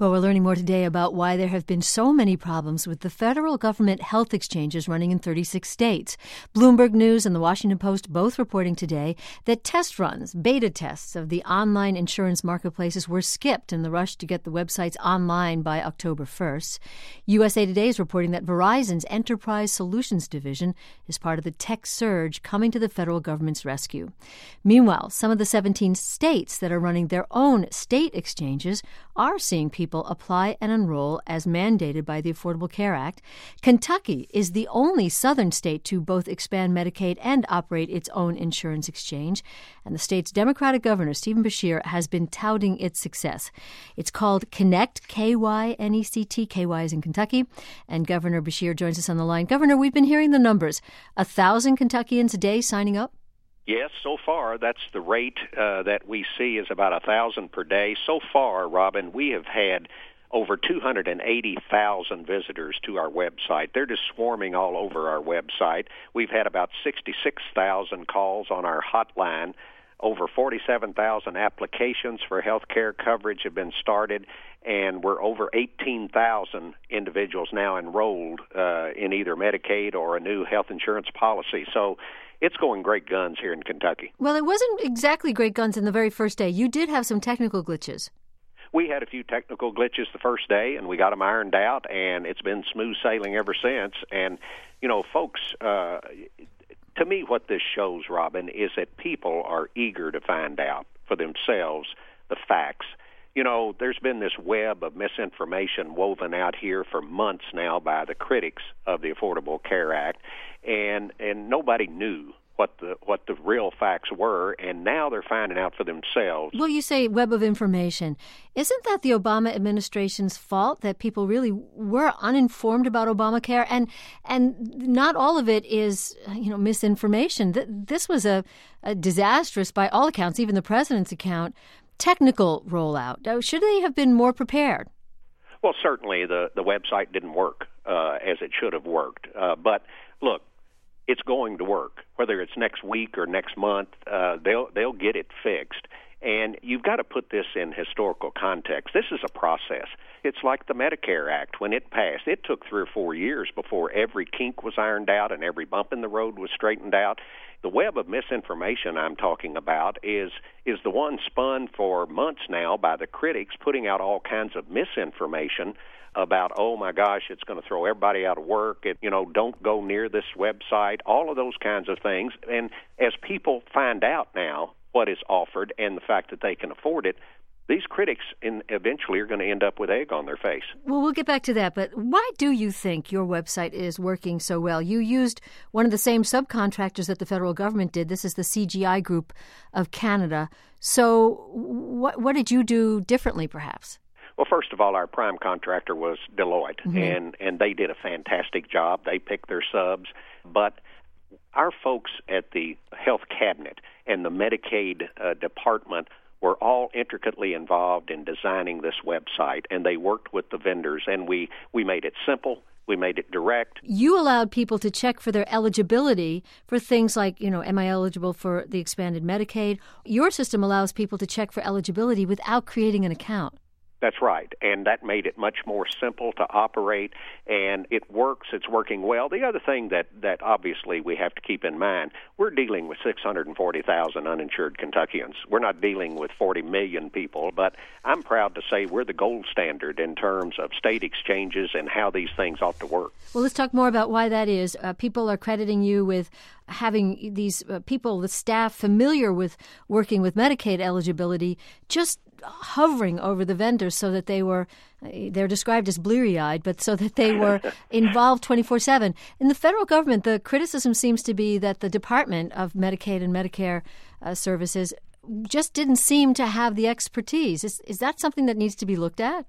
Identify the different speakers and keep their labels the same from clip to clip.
Speaker 1: Well, we're learning more today about why there have been so many problems with the federal government health exchanges running in 36 states. Bloomberg News and the Washington Post both reporting today that test runs, beta tests of the online insurance marketplaces were skipped in the rush to get the websites online by October 1st. USA Today is reporting that Verizon's Enterprise Solutions Division is part of the tech surge coming to the federal government's rescue. Meanwhile, some of the 17 states that are running their own state exchanges are seeing people apply and enroll as mandated by the Affordable Care Act. Kentucky is the only southern state to both expand Medicaid and operate its own insurance exchange. And the state's Democratic governor, Stephen Beshear, has been touting its success. It's called Connect, K-Y-N-E-C-T. K-Y is in Kentucky. And Governor Beshear joins us on the line. Governor, we've been hearing the numbers. 1,000 Kentuckians a day signing up?
Speaker 2: Yes, so far, that's the rate that we see is about 1,000 per day. So far, Robin, we have had over 280,000 visitors to our website. They're just swarming all over our website. We've had about 66,000 calls on our hotline. Over 47,000 applications for health care coverage have been started, and we're over 18,000 individuals now enrolled in either Medicaid or a new health insurance policy. So it's going great guns here in Kentucky.
Speaker 1: Well, it wasn't exactly great guns in the very first day. You did have some technical glitches.
Speaker 2: We had a few technical glitches the first day, and we got them ironed out, and it's been smooth sailing ever since. And, you know, folks, to me what this shows, Robin, is that people are eager to find out for themselves the facts. You know, there's been this web of misinformation woven out here for months now by the critics of the Affordable Care Act, and nobody knew what the real facts were, and now they're finding out for themselves.
Speaker 1: Well, you say web of information. Isn't that the Obama administration's fault that people really were uninformed about Obamacare? And not all of it is, misinformation. This was a disastrous, by all accounts, even the president's account, technical rollout. Should they have been more prepared?
Speaker 2: Well, certainly the website didn't work as it should have worked. But look, it's going to work. Whether it's next week or next month, they'll get it fixed. And you've got to put this in historical context. This is a process. It's like the Medicare Act. When it passed, it took 3 or 4 years before every kink was ironed out and every bump in the road was straightened out. The web of misinformation I'm talking about is the one spun for months now by the critics, putting out all kinds of misinformation about, oh my gosh, it's going to throw everybody out of work, don't go near this website, all of those kinds of things. And as people find out now what is offered and the fact that they can afford it, these critics eventually are going to end up with egg on their face.
Speaker 1: Well, we'll get back to that, but why do you think your website is working so well? You used one of the same subcontractors that the federal government did. This is the CGI Group of Canada. So what did you do differently, perhaps?
Speaker 2: Well, first of all, our prime contractor was Deloitte, and they did a fantastic job. They picked their subs. But our folks at the Health Cabinet and the Medicaid department were all intricately involved in designing this website, and they worked with the vendors, and we made it simple. We made it direct.
Speaker 1: You allowed people to check for their eligibility for things like, am I eligible for the expanded Medicaid? Your system allows people to check for eligibility without creating an account.
Speaker 2: That's right, and that made it much more simple to operate, and it works. It's working well. The other thing that obviously we have to keep in mind, we're dealing with 640,000 uninsured Kentuckians. We're not dealing with 40 million people, but I'm proud to say we're the gold standard in terms of state exchanges and how these things ought to work.
Speaker 1: Well, let's talk more about why that is. People are crediting you with having these people, the staff familiar with working with Medicaid eligibility, just hovering over the vendors so that they're described as bleary-eyed, but so that they were involved 24/7. In the federal government, the criticism seems to be that the Department of Medicaid and Medicare Services just didn't seem to have the expertise. Is that something that needs to be looked at?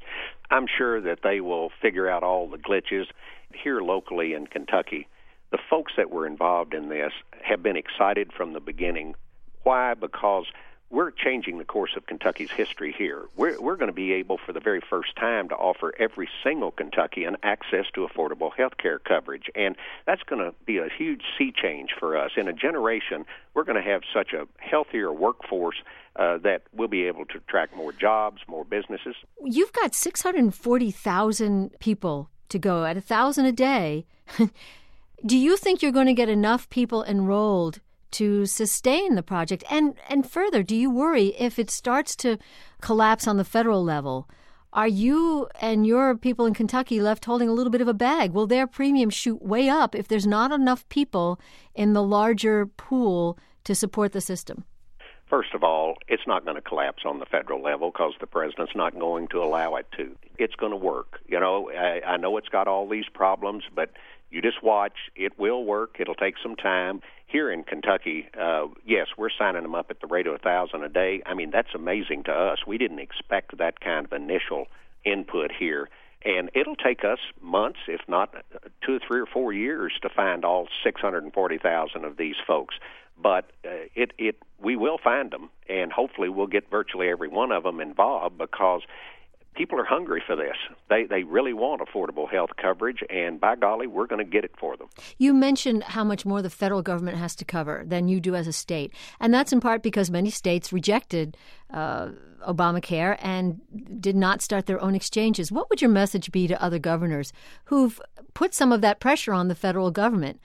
Speaker 2: I'm sure that they will figure out all the glitches. Here locally in Kentucky, the folks that were involved in this have been excited from the beginning. Why? Because we're changing the course of Kentucky's history here. We're going to be able, for the very first time, to offer every single Kentuckian access to affordable health care coverage. And that's going to be a huge sea change for us. In a generation, we're going to have such a healthier workforce that we'll be able to attract more jobs, more businesses.
Speaker 1: You've got 640,000 people to go at 1,000 a day. Do you think you're going to get enough people enrolled to sustain the project? And further, do you worry if it starts to collapse on the federal level? Are you and your people in Kentucky left holding a little bit of a bag? Will their premiums shoot way up if there's not enough people in the larger pool to support the system?
Speaker 2: First of all, it's not going to collapse on the federal level because the president's not going to allow it to. It's going to work. You know, I know it's got all these problems, but you just watch. It will work. It'll take some time. Here in Kentucky, yes, we're signing them up at the rate of 1,000 a day. I mean, that's amazing to us. We didn't expect that kind of initial input here. And it'll take us months, if not 2 or 3 or 4 years, to find all 640,000 of these folks. But we will find them, and hopefully we'll get virtually every one of them involved because people are hungry for this. They really want affordable health coverage, and by golly, we're going to get it for them.
Speaker 1: You mentioned how much more the federal government has to cover than you do as a state, and that's in part because many states rejected Obamacare and did not start their own exchanges. What would your message be to other governors who've put some of that pressure on the federal government?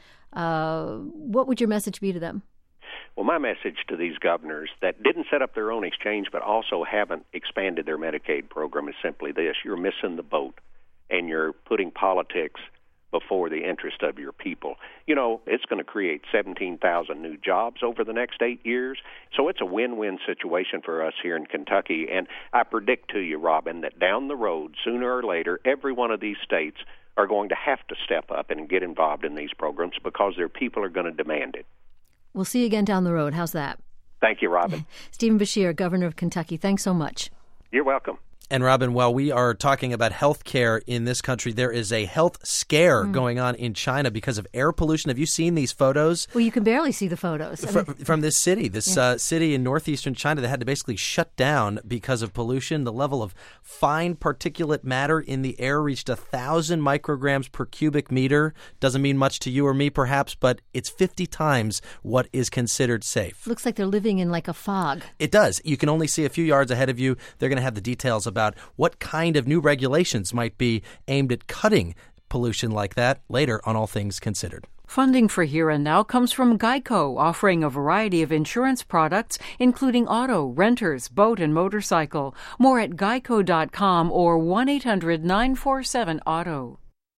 Speaker 1: What would your message be to them?
Speaker 2: Well, my message to these governors that didn't set up their own exchange but also haven't expanded their Medicaid program is simply this. You're missing the boat, and you're putting politics before the interest of your people. You know, it's going to create 17,000 new jobs over the next 8 years, so it's a win-win situation for us here in Kentucky. And I predict to you, Robin, that down the road, sooner or later, every one of these states are going to have to step up and get involved in these programs because their people are going to demand it.
Speaker 1: We'll see you again down the road. How's that?
Speaker 2: Thank you, Robin.
Speaker 1: Stephen Beshear, Governor of Kentucky, thanks so much.
Speaker 2: You're welcome.
Speaker 3: And Robin, while we are talking about health care in this country, there is a health scare going on in China because of air pollution. Have you seen these photos?
Speaker 1: Well, you can barely see the photos.
Speaker 3: From this city, city in northeastern China that had to basically shut down because of pollution. The level of fine particulate matter in the air reached 1,000 micrograms per cubic meter. Doesn't mean much to you or me, perhaps, but it's 50 times what is considered safe.
Speaker 1: Looks like they're living in like a fog.
Speaker 3: It does. You can only see a few yards ahead of you. They're going to have the details about what kind of new regulations might be aimed at cutting pollution like that later on All Things Considered.
Speaker 4: Funding for Here and Now comes from Geico, offering a variety of insurance products, including auto, renters, boat, and motorcycle. More at geico.com or 1-800-947-AUTO.